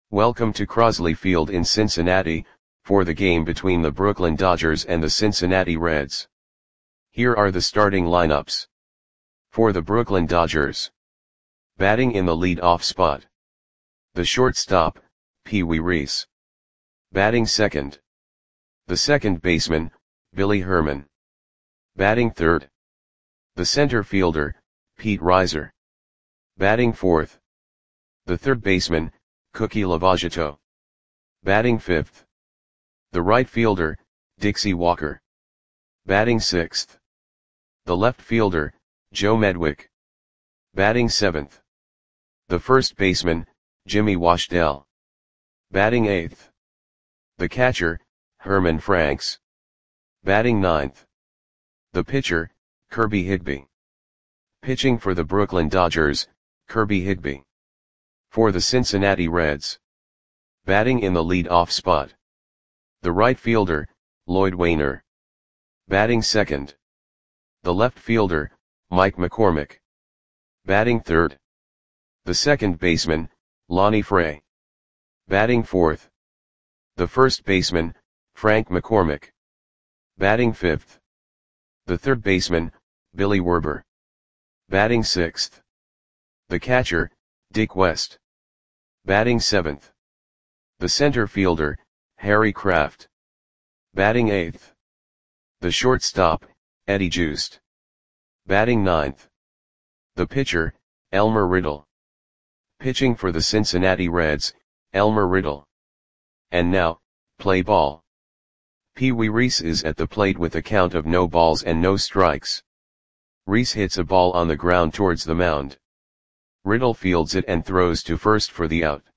Welcome to Crosley Field in Cincinnati, for the game between the Brooklyn Dodgers and the Cincinnati Reds. Here are the starting lineups. For the Brooklyn Dodgers. Batting in the lead-off spot. The shortstop, Pee Wee Reese. Batting second. The second baseman, Billy Herman. Batting third. The center fielder, Pete Reiser. Batting fourth. The third baseman, Cookie Lavagetto. Batting fifth. The right fielder, Dixie Walker. Batting sixth. The left fielder, Joe Medwick. Batting seventh. The first baseman, Jimmy Washdell. Batting eighth. The catcher, Herman Franks. Batting ninth. The pitcher, Kirby Higbee. Pitching for the Brooklyn Dodgers, Kirby Higbee. For the Cincinnati Reds. Batting in the lead-off spot. The right fielder, Lloyd Wainer. Batting second. The left fielder, Mike McCormick. Batting third. The second baseman, Lonnie Fray. Batting fourth. The first baseman, Frank McCormick. Batting fifth. The third baseman, Billy Werber. Batting sixth. The catcher, Dick West. Batting seventh. The center fielder, Harry Kraft. Batting eighth. The shortstop, Eddie Joost. Batting ninth. The pitcher, Elmer Riddle. Pitching for the Cincinnati Reds, Elmer Riddle. And now, play ball. Pee Wee Reese is at the plate with a count of no balls and no strikes. Reese hits a ball on the ground towards the mound. Riddle fields it and throws to first for the out.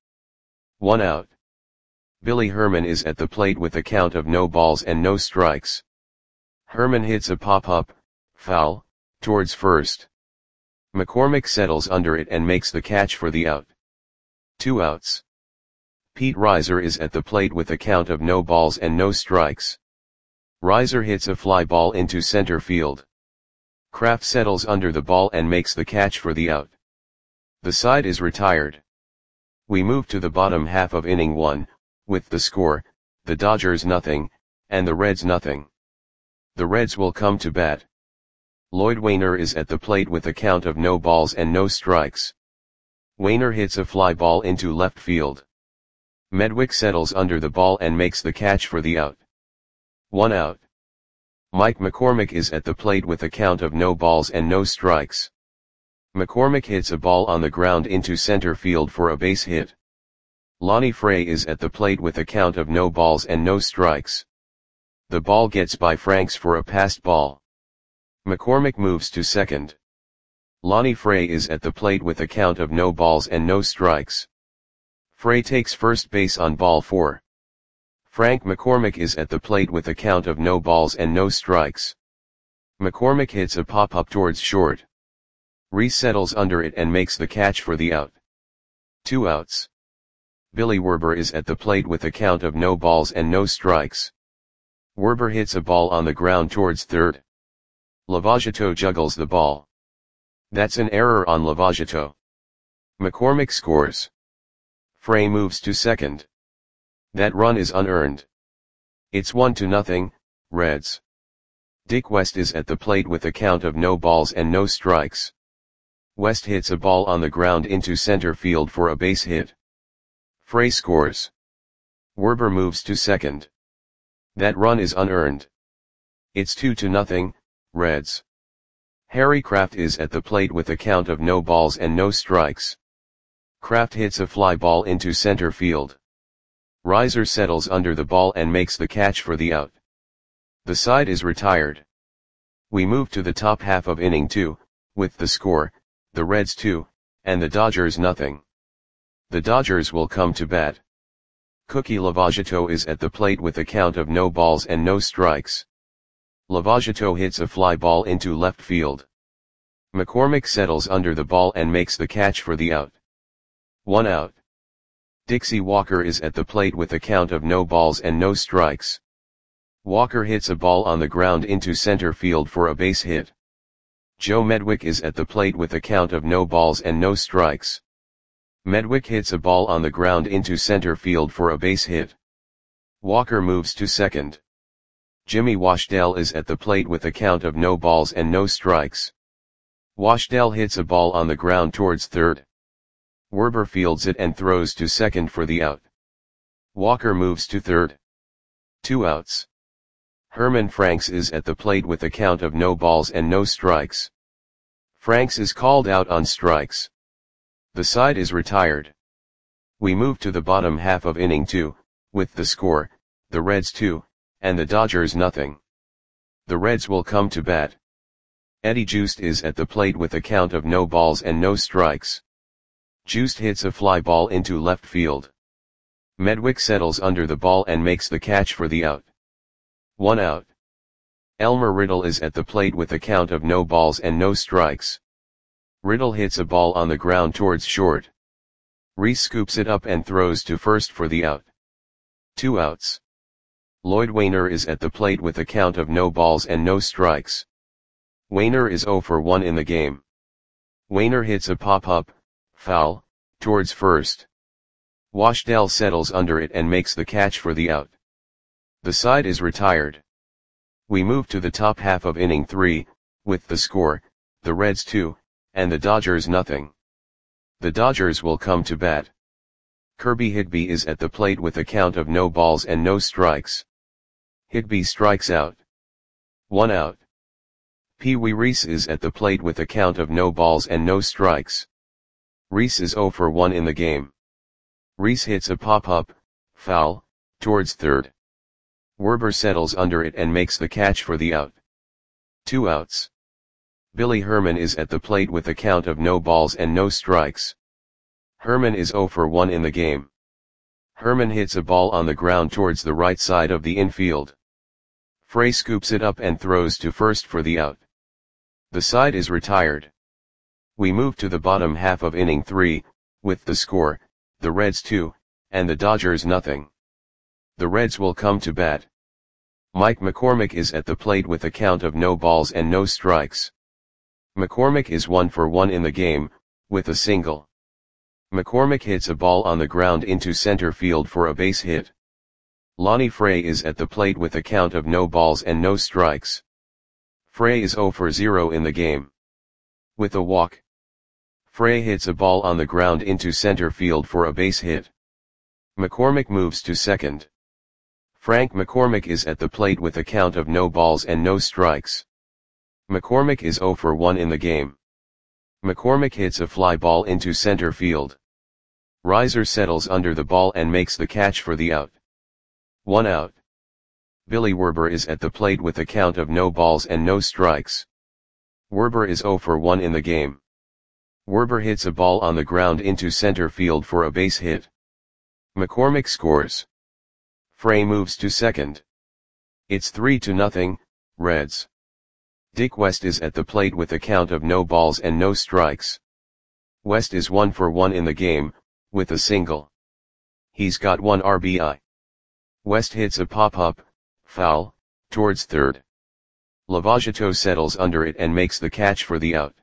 1 out. Billy Herman is at the plate with a count of no balls and no strikes. Herman hits a pop-up, foul, towards first. McCormick settles under it and makes the catch for the out. 2 outs. Pete Reiser is at the plate with a count of no balls and no strikes. Reiser hits a fly ball into center field. Kraft settles under the ball and makes the catch for the out. The side is retired. We move to the bottom half of inning 1, with the score, the Dodgers nothing, and the Reds nothing. The Reds will come to bat. Lloyd Wainer is at the plate with a count of no balls and no strikes. Wainer hits a fly ball into left field. Medwick settles under the ball and makes the catch for the out. 1 out. Mike McCormick is at the plate with a count of no balls and no strikes. McCormick hits a ball on the ground into center field for a base hit. Lonnie Fray is at the plate with a count of no balls and no strikes. The ball gets by Franks for a passed ball. McCormick moves to second. Lonnie Fray is at the plate with a count of no balls and no strikes. Fray takes first base on ball 4. Frank McCormick is at the plate with a count of no balls and no strikes. McCormick hits a pop-up towards short. Reese settles under it and makes the catch for the out. 2 outs. Billy Werber is at the plate with a count of no balls and no strikes. Werber hits a ball on the ground towards third. Lavagetto juggles the ball. That's an error on Lavagetto. McCormick scores. Fray moves to second. That run is unearned. It's 1-0, Reds. Dick West is at the plate with a count of no balls and no strikes. West hits a ball on the ground into center field for a base hit. Fray scores. Werber moves to second. That run is unearned. It's 2-0, Reds. Harry Kraft is at the plate with a count of no balls and no strikes. Kraft hits a fly ball into center field. Reiser settles under the ball and makes the catch for the out. The side is retired. We move to the top half of inning 2, with the score, the Reds 2, and the Dodgers nothing. The Dodgers will come to bat. Cookie Lavagetto is at the plate with a count of no balls and no strikes. Lavagetto hits a fly ball into left field. McCormick settles under the ball and makes the catch for the out. 1 out. Dixie Walker is at the plate with a count of no balls and no strikes. Walker hits a ball on the ground into center field for a base hit. Joe Medwick is at the plate with a count of no balls and no strikes. Medwick hits a ball on the ground into center field for a base hit. Walker moves to second. Jimmy Washdale is at the plate with a count of no balls and no strikes. Washdale hits a ball on the ground towards third. Werber fields it and throws to second for the out. Walker moves to third. 2 outs. Herman Franks is at the plate with a count of no balls and no strikes. Franks is called out on strikes. The side is retired. We move to the bottom half of inning 2, with the score, the Reds 2, and the Dodgers nothing. The Reds will come to bat. Eddie Joost is at the plate with a count of no balls and no strikes. Joost hits a fly ball into left field. Medwick settles under the ball and makes the catch for the out. 1 out. Elmer Riddle is at the plate with a count of no balls and no strikes. Riddle hits a ball on the ground towards short. Reese scoops it up and throws to first for the out. 2 outs. Lloyd Wainer is at the plate with a count of no balls and no strikes. Wainer is 0 for 1 in the game. Wainer hits a pop-up, foul, towards first. Washdale settles under it and makes the catch for the out. The side is retired. We move to the top half of inning 3, with the score, the Reds 2, and the Dodgers nothing. The Dodgers will come to bat. Kirby Higby is at the plate with a count of no balls and no strikes. Higby strikes out. 1 out. Pee Wee Reese is at the plate with a count of no balls and no strikes. Reese is 0 for 1 in the game. Reese hits a pop-up, foul, towards third. Werber settles under it and makes the catch for the out. 2 outs. Billy Herman is at the plate with a count of no balls and no strikes. Herman is 0 for 1 in the game. Herman hits a ball on the ground towards the right side of the infield. Frey scoops it up and throws to first for the out. The side is retired. We move to the bottom half of inning 3, with the score, the Reds 2, and the Dodgers nothing. The Reds will come to bat. Mike McCormick is at the plate with a count of no balls and no strikes. McCormick is 1 for 1 in the game, with a single. McCormick hits a ball on the ground into center field for a base hit. Lonnie Frey is at the plate with a count of no balls and no strikes. Frey is 0 for 0 in the game. With a walk. Frey hits a ball on the ground into center field for a base hit. McCormick moves to second. Frank McCormick is at the plate with a count of no balls and no strikes. McCormick is 0 for 1 in the game. McCormick hits a fly ball into center field. Reiser settles under the ball and makes the catch for the out. 1 out. Billy Werber is at the plate with a count of no balls and no strikes. Werber is 0 for 1 in the game. Werber hits a ball on the ground into center field for a base hit. McCormick scores. Frey moves to second. It's 3-0, Reds. Dick West is at the plate with a count of no balls and no strikes. West is 1 for 1 in the game, with a single. He's got 1 RBI. West hits a pop-up, foul, towards third. Lavagetto settles under it and makes the catch for the out.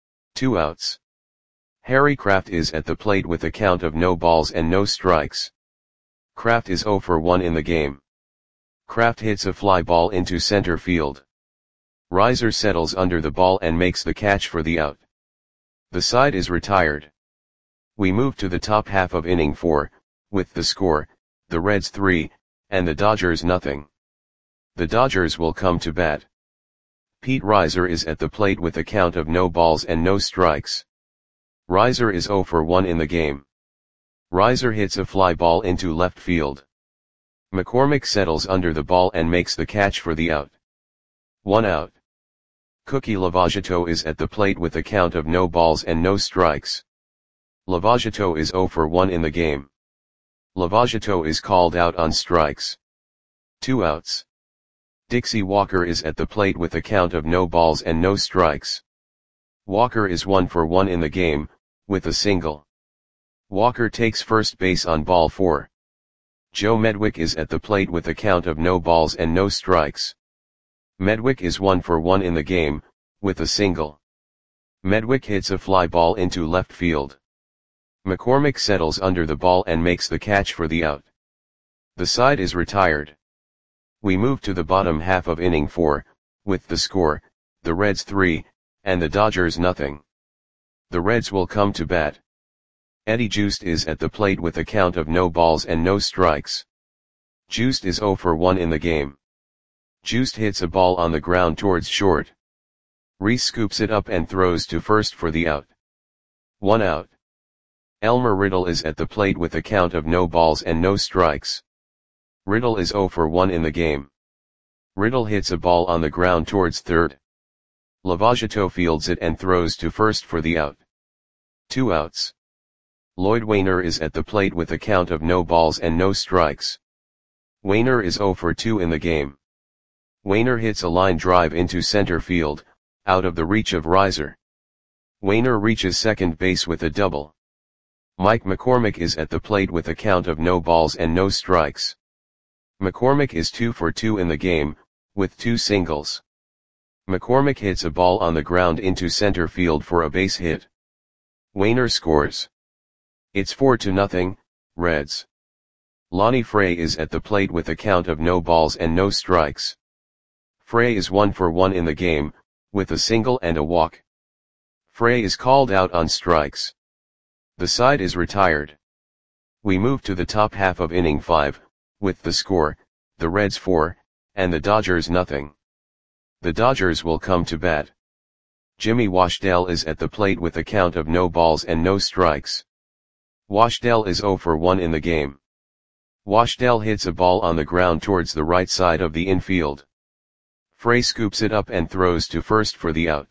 2 outs. Harry Kraft is at the plate with a count of no balls and no strikes. Kraft is 0 for 1 in the game. Kraft hits a fly ball into center field. Reiser settles under the ball and makes the catch for the out. The side is retired. We move to the top half of inning 4, with the score, the Reds 3, and the Dodgers nothing. The Dodgers will come to bat. Pete Reiser is at the plate with a count of no balls and no strikes. Reiser is 0 for 1 in the game. Reiser hits a fly ball into left field. McCormick settles under the ball and makes the catch for the out. 1 out. Cookie Lavagetto is at the plate with a count of no balls and no strikes. Lavagetto is 0 for 1 in the game. Lavagetto is called out on strikes. 2 outs. Dixie Walker is at the plate with a count of no balls and no strikes. Walker is 1 for 1 in the game, with a single. Walker takes first base on ball 4. Joe Medwick is at the plate with a count of no balls and no strikes. Medwick is 1 for 1 in the game, with a single. Medwick hits a fly ball into left field. McCormick settles under the ball and makes the catch for the out. The side is retired. We move to the bottom half of inning 4, with the score, the Reds 3, and the Dodgers nothing. The Reds will come to bat. Eddie Joost is at the plate with a count of no balls and no strikes. Joost is 0 for 1 in the game. Joost hits a ball on the ground towards short. Reese scoops it up and throws to first for the out. 1 out. Elmer Riddle is at the plate with a count of no balls and no strikes. Riddle is 0 for 1 in the game. Riddle hits a ball on the ground towards third. Lavagetto fields it and throws to first for the out. 2 outs. Lloyd Wainer is at the plate with a count of no balls and no strikes. Wainer is 0 for 2 in the game. Wainer hits a line drive into center field, out of the reach of Riser. Wainer reaches second base with a double. Mike McCormick is at the plate with a count of no balls and no strikes. McCormick is 2 for 2 in the game, with 2 singles. McCormick hits a ball on the ground into center field for a base hit. Wainer scores. It's 4-0, Reds. Lonnie Frey is at the plate with a count of no balls and no strikes. Frey is 1 for 1 in the game, with a single and a walk. Frey is called out on strikes. The side is retired. We move to the top half of inning 5, with the score, the Reds 4, and the Dodgers nothing. The Dodgers will come to bat. Jimmy Washdell is at the plate with a count of no balls and no strikes. Washdell is 0 for 1 in the game. Washdell hits a ball on the ground towards the right side of the infield. Frey scoops it up and throws to first for the out.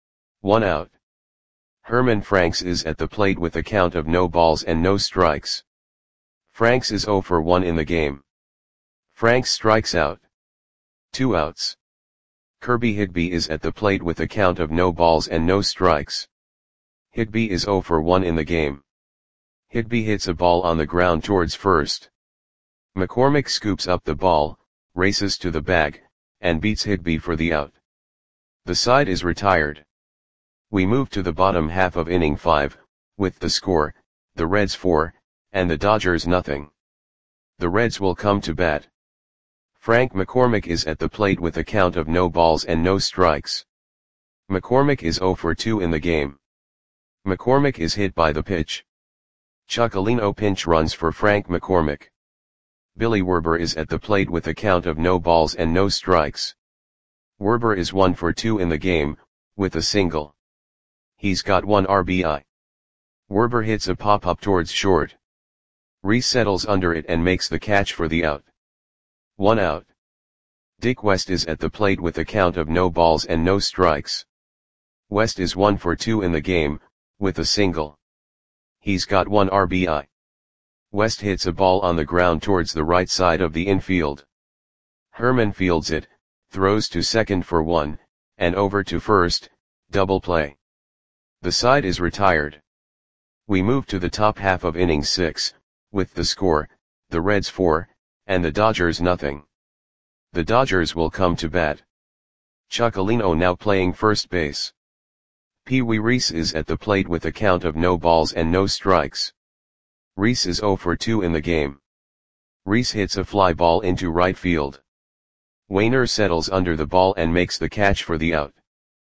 1 out. Herman Franks is at the plate with a count of no balls and no strikes. Franks is 0 for 1 in the game. Franks strikes out. 2 outs. Kirby Higby is at the plate with a count of no balls and no strikes. Higby is 0 for 1 in the game. Higby hits a ball on the ground towards first. McCormick scoops up the ball, races to the bag, and beats Higby for the out. The side is retired. We move to the bottom half of inning 5, with the score, the Reds 4, and the Dodgers nothing. The Reds will come to bat. Frank McCormick is at the plate with a count of no balls and no strikes. McCormick is 0 for 2 in the game. McCormick is hit by the pitch. Chuckalino pinch runs for Frank McCormick. Billy Werber is at the plate with a count of no balls and no strikes. Werber is 1 for 2 in the game, with a single. He's got 1 RBI. Werber hits a pop-up towards short. Reese settles under it and makes the catch for the out. 1 out. Dick West is at the plate with a count of no balls and no strikes. West is 1 for 2 in the game, with a single. He's got 1 RBI. West hits a ball on the ground towards the right side of the infield. Herman fields it, throws to second for 1, and over to first, double play. The side is retired. We move to the top half of inning 6, with the score, the Reds 4, and the Dodgers nothing. The Dodgers will come to bat. Chuckalino now playing first base. Pee Wee Reese is at the plate with a count of no balls and no strikes. Reese is 0 for 2 in the game. Reese hits a fly ball into right field. Wainer settles under the ball and makes the catch for the out.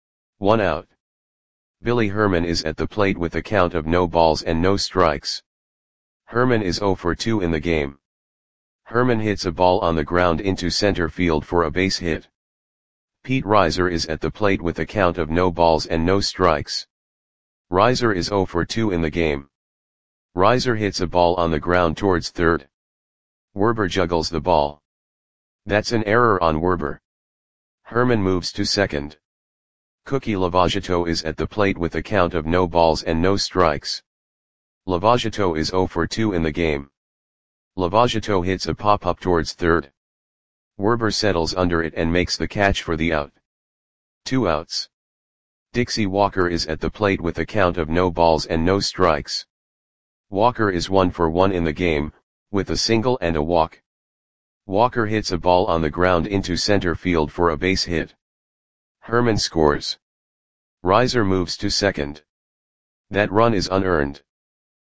1 out. Billy Herman is at the plate with a count of no balls and no strikes. Herman is 0 for 2 in the game. Herman hits a ball on the ground into center field for a base hit. Pete Riser is at the plate with a count of no balls and no strikes. Riser is 0 for 2 in the game. Riser hits a ball on the ground towards third. Werber juggles the ball. That's an error on Werber. Herman moves to second. Cookie Lavagetto is at the plate with a count of no balls and no strikes. Lavagetto is 0 for 2 in the game. Lavagetto hits a pop-up towards third. Werber settles under it and makes the catch for the out. 2 outs. Dixie Walker is at the plate with a count of no balls and no strikes. Walker is 1 for 1 in the game, with a single and a walk. Walker hits a ball on the ground into center field for a base hit. Herman scores. Riser moves to second. That run is unearned.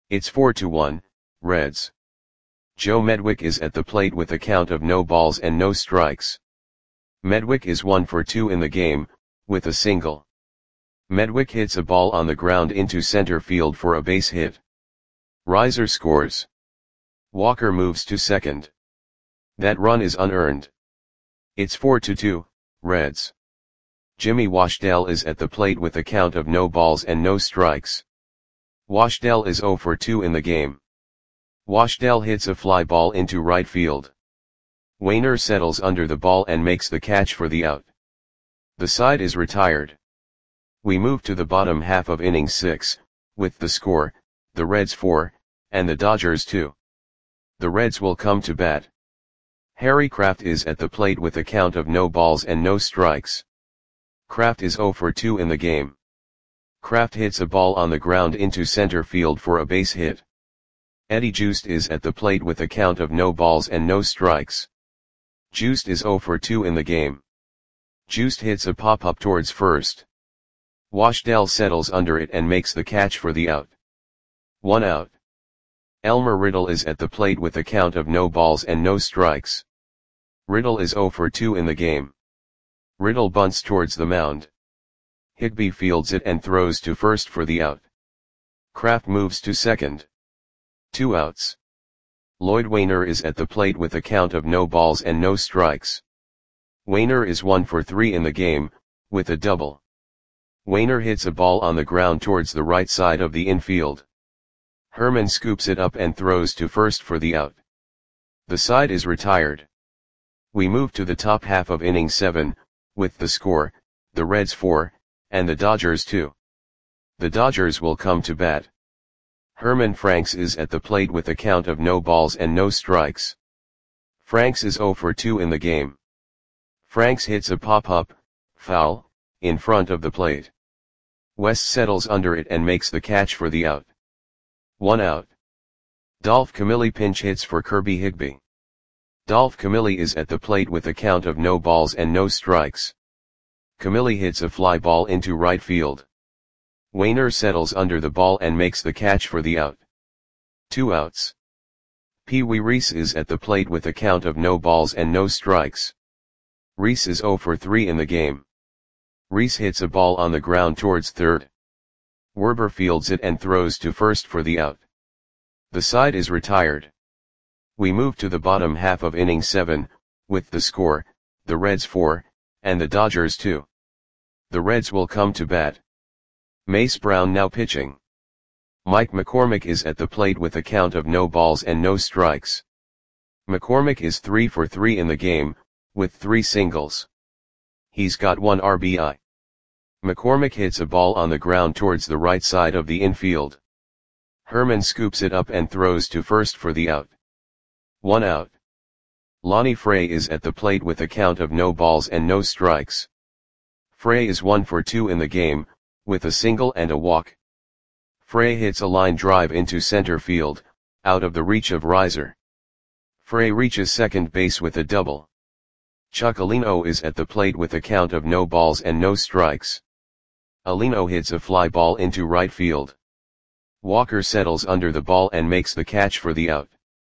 It's 4-1, Reds. Joe Medwick is at the plate with a count of no balls and no strikes. Medwick is 1 for 2 in the game, with a single. Medwick hits a ball on the ground into center field for a base hit. Reiser scores. Walker moves to second. That run is unearned. It's 4-2, Reds. Jimmy Washdell is at the plate with a count of no balls and no strikes. Washdell is 0 for 2 in the game. Washdell hits a fly ball into right field. Wainer settles under the ball and makes the catch for the out. The side is retired. We move to the bottom half of inning 6, with the score, the Reds 4, and the Dodgers 2. The Reds will come to bat. Harry Kraft is at the plate with a count of no balls and no strikes. Kraft is 0 for 2 in the game. Kraft hits a ball on the ground into center field for a base hit. Eddie Joost is at the plate with a count of no balls and no strikes. Joost is 0 for 2 in the game. Joost hits a pop-up towards first. Washdell settles under it and makes the catch for the out. 1 out. Elmer Riddle is at the plate with a count of no balls and no strikes. Riddle is 0 for 2 in the game. Riddle bunts towards the mound. Higbee fields it and throws to first for the out. Kraft moves to second. 2 outs. Lloyd Wainer is at the plate with a count of no balls and no strikes. Wainer is 1 for 3 in the game, with a double. Wainer hits a ball on the ground towards the right side of the infield. Herman scoops it up and throws to first for the out. The side is retired. We move to the top half of inning 7, with the score, the Reds 4, and the Dodgers 2. The Dodgers will come to bat. Herman Franks is at the plate with a count of no balls and no strikes. Franks is 0 for 2 in the game. Franks hits a pop-up, foul, in front of the plate. West settles under it and makes the catch for the out. 1 out. Dolph Camilli pinch hits for Kirby Higbee. Dolph Camilli is at the plate with a count of no balls and no strikes. Camilli hits a fly ball into right field. Wainer settles under the ball and makes the catch for the out. 2 outs. Pee Wee Reese is at the plate with a count of no balls and no strikes. Reese is 0 for 3 in the game. Reese hits a ball on the ground towards third. Werber fields it and throws to first for the out. The side is retired. We move to the bottom half of inning 7, with the score, the Reds 4, and the Dodgers 2. The Reds will come to bat. Mace Brown now pitching. Mike McCormick is at the plate with a count of no balls and no strikes. McCormick is 3 for 3 in the game, with 3 singles. He's got 1 RBI. McCormick hits a ball on the ground towards the right side of the infield. Herman scoops it up and throws to first for the out. 1 out. Lonnie Frey is at the plate with a count of no balls and no strikes. Frey is 1 for 2 in the game, with a single and a walk. Frey hits a line drive into center field, out of the reach of Reiser. Frey reaches second base with a double. Chuck Alino is at the plate with a count of no balls and no strikes. Alino hits a fly ball into right field. Walker settles under the ball and makes the catch for the out.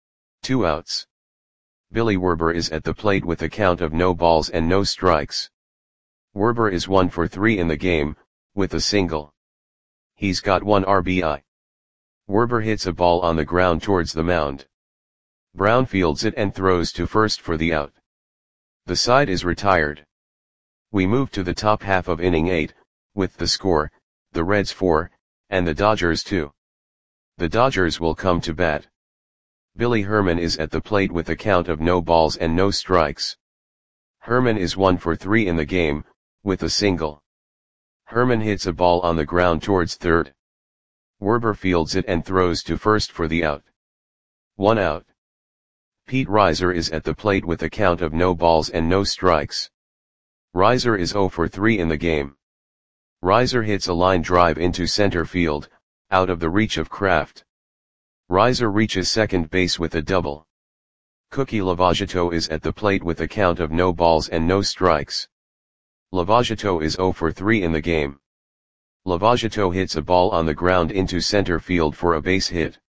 2 outs. Billy Werber is at the plate with a count of no balls and no strikes. Werber is 1 for 3 in the game, with a single. He's got 1 RBI. Werber hits a ball on the ground towards the mound. Brown fields it and throws to first for the out. The side is retired. We move to the top half of inning 8, with the score, the Reds 4, and the Dodgers 2. The Dodgers will come to bat. Billy Herman is at the plate with a count of no balls and no strikes. Herman is 1 for 3 in the game, with a single. Herman hits a ball on the ground towards third. Werber fields it and throws to first for the out. 1 out. Pete Reiser is at the plate with a count of no balls and no strikes. Reiser is 0 for 3 in the game. Reiser hits a line drive into center field, out of the reach of Kraft. Reiser reaches second base with a double. Cookie Lavageto is at the plate with a count of no balls and no strikes. Lavageto is 0 for 3 in the game. Lavageto hits a ball on the ground into center field for a base hit.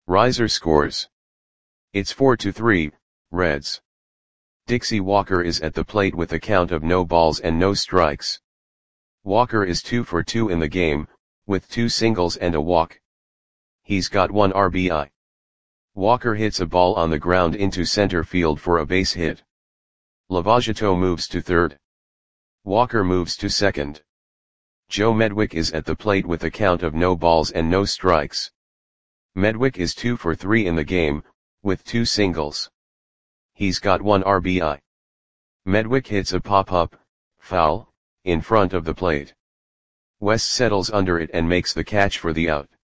Riser scores. It's 4-3, Reds. Dixie Walker is at the plate with a count of no balls and no strikes. Walker is 2 for 2 in the game, with 2 singles and a walk. He's got 1 RBI. Walker hits a ball on the ground into center field for a base hit. Lavagetto moves to third. Walker moves to second. Joe Medwick is at the plate with a count of no balls and no strikes. Medwick is 2 for 3 in the game, with 2 singles. He's got 1 RBI. Medwick hits a pop-up, foul, in front of the plate. West settles under it and makes the catch for the out.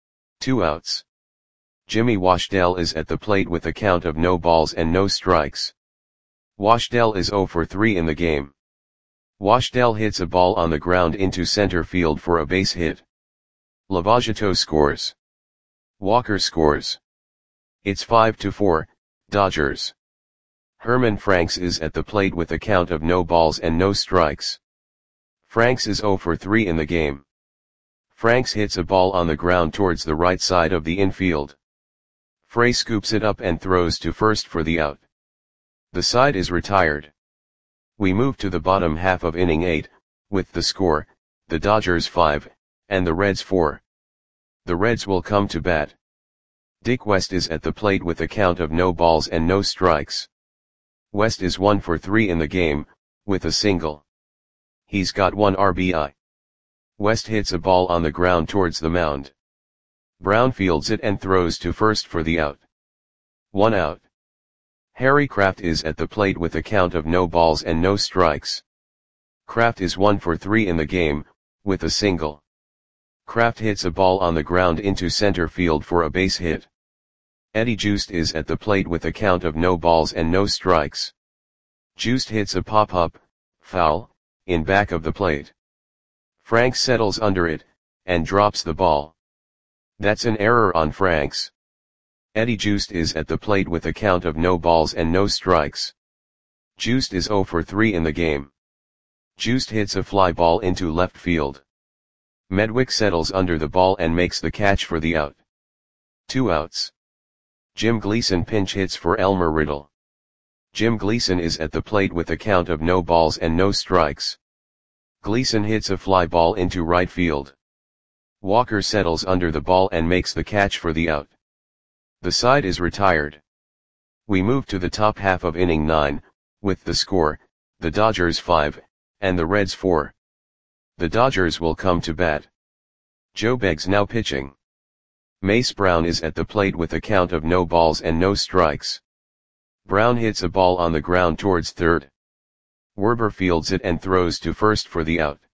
2 outs. Jimmy Washdell is at the plate with a count of no balls and no strikes. Washdell is 0 for 3 in the game. Washdell hits a ball on the ground into center field for a base hit. Lavagetto scores. Walker scores. It's 5-4, Dodgers. Herman Franks is at the plate with a count of no balls and no strikes. Franks is 0 for 3 in the game. Franks hits a ball on the ground towards the right side of the infield. Frey scoops it up and throws to first for the out. The side is retired. We move to the bottom half of inning 8, with the score, the Dodgers 5, and the Reds 4. The Reds will come to bat. Dick West is at the plate with a count of no balls and no strikes. West is 1 for 3 in the game, with a single. He's got 1 RBI. West hits a ball on the ground towards the mound. Brown fields it and throws to first for the out. 1 out. Harry Kraft is at the plate with a count of no balls and no strikes. Kraft is 1 for 3 in the game, with a single. Kraft hits a ball on the ground into center field for a base hit. Eddie Joost is at the plate with a count of no balls and no strikes. Joost hits a pop-up, foul, in back of the plate. Franks settles under it, and drops the ball. That's an error on Franks. Eddie Joost is at the plate with a count of no balls and no strikes. Joost is 0 for 3 in the game. Joost hits a fly ball into left field. Medwick settles under the ball and makes the catch for the out. 2 outs. Jim Gleason pinch hits for Elmer Riddle. Jim Gleason is at the plate with a count of no balls and no strikes. Gleason hits a fly ball into right field. Walker settles under the ball and makes the catch for the out. The side is retired. We move to the top half of inning 9, with the score, the Dodgers 5, and the Reds 4. The Dodgers will come to bat. Joe Beggs now pitching. Mace Brown is at the plate with a count of no balls and no strikes. Brown hits a ball on the ground towards third. Werber fields it and throws to first for the out.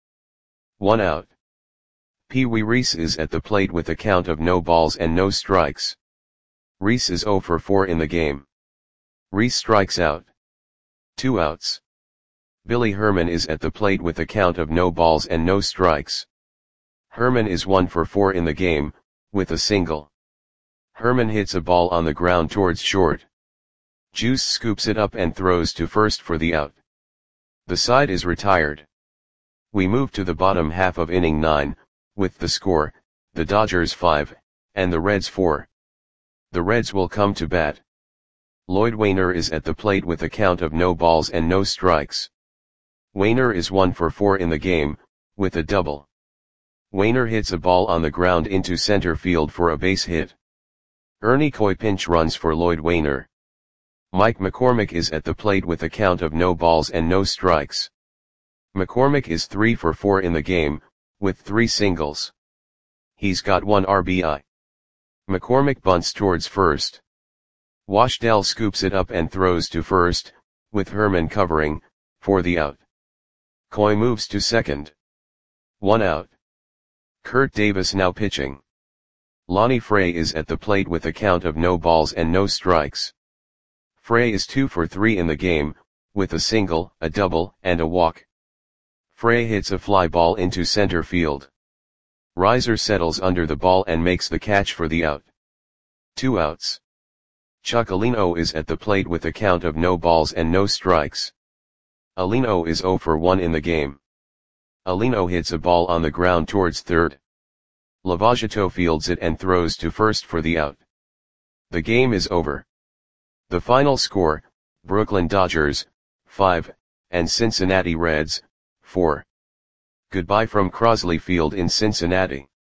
1 out. Pee Wee Reese is at the plate with a count of no balls and no strikes. Reese is 0 for 4 in the game. Reese strikes out. 2 outs. Billy Herman is at the plate with a count of no balls and no strikes. Herman is 1 for 4 in the game, with a single. Herman hits a ball on the ground towards short. Juice scoops it up and throws to first for the out. The side is retired. We move to the bottom half of inning 9, with the score, the Dodgers 5, and the Reds 4. The Reds will come to bat. Lloyd Wainer is at the plate with a count of no balls and no strikes. Wainer is 1 for 4 in the game, with a double. Wainer hits a ball on the ground into center field for a base hit. Ernie Coy pinch runs for Lloyd Wainer. Mike McCormick is at the plate with a count of no balls and no strikes. McCormick is 3 for 4 in the game, with 3 singles. He's got 1 RBI. McCormick bunts towards first. Washdell scoops it up and throws to first, with Herman covering, for the out. Coy moves to second. 1 out. Kurt Davis now pitching. Lonnie Frey is at the plate with a count of no balls and no strikes. Frey is 2 for 3 in the game, with a single, a double, and a walk. Frey hits a fly ball into center field. Riser settles under the ball and makes the catch for the out. 2 outs. Chuck Alino is at the plate with a count of no balls and no strikes. Alino is 0 for 1 in the game. Alino hits a ball on the ground towards third. Lavagetto fields it and throws to first for the out. The game is over. The final score, Brooklyn Dodgers, 5, and Cincinnati Reds, 4. Goodbye from Crosley Field in Cincinnati.